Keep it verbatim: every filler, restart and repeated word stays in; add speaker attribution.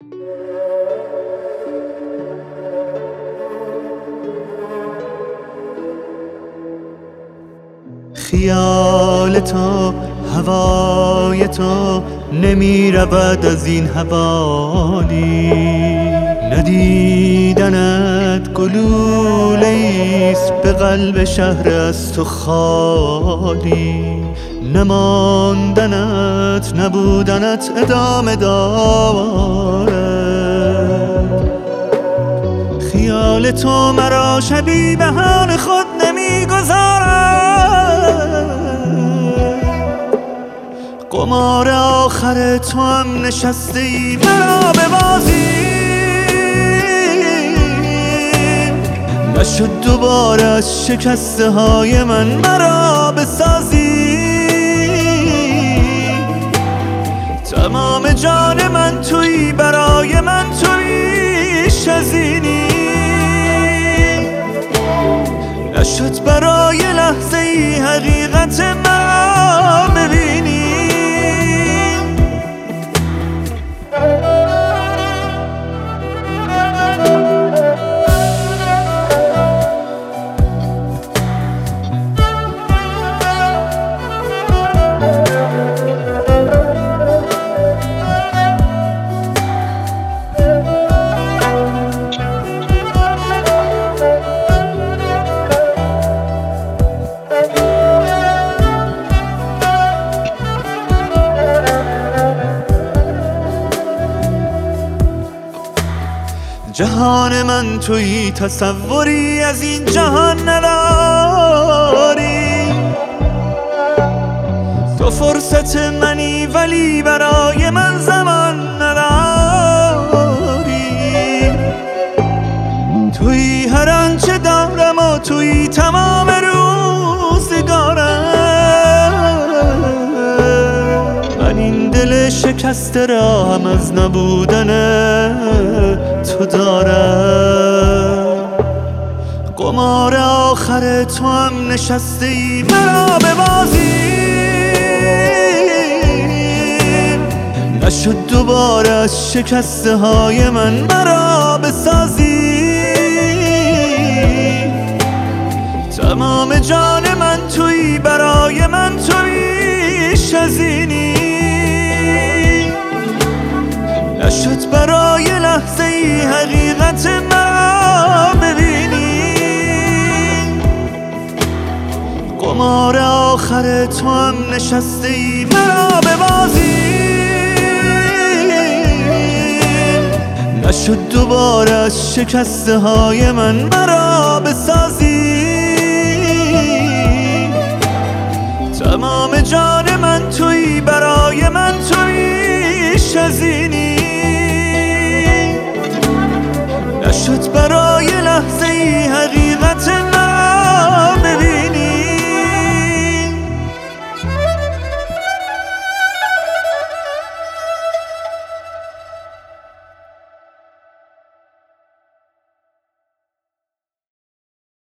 Speaker 1: خیال تو هوای تو نمی رود از این حوالی، ندیدنت گلوله‌ایست به قلب شهر از تو خالی، نماندنت نبودنت ادامه دارد. خیال تو مرا شبیه به حال خود نمی گذارد، قمار آخر تو هم نشسته ای مرا به بازی، نشد دوباره از شکسته های من مرا بسازی. تمام جان من تویی، برای من تویی، شزینی نشد برای لحظه ای حقیقت من ببینی. جهان من تویی، تصوری از این جهان نداری. تو فرصت منی ولی برای من زمان نداری. تویی هر آنچه دارم و تویی تمام روزگارم. من این دل شکسته را هم از نبودن تو دارم. قمار آخر تو هم نشسته ای مرا به بازی، نشد دوباره از شکسته های من مرا بسازی. تمام جان من تویی، برای من تویی، شزینی نشد برای لحظه ای حقیقت من ببینی. قمار آخر تو هم نشسته ای مرا به بازی، نشد دوباره از شکسته های من مرا بسازی. تمام جان من تویی، برای من تویی، شزینی نشد برای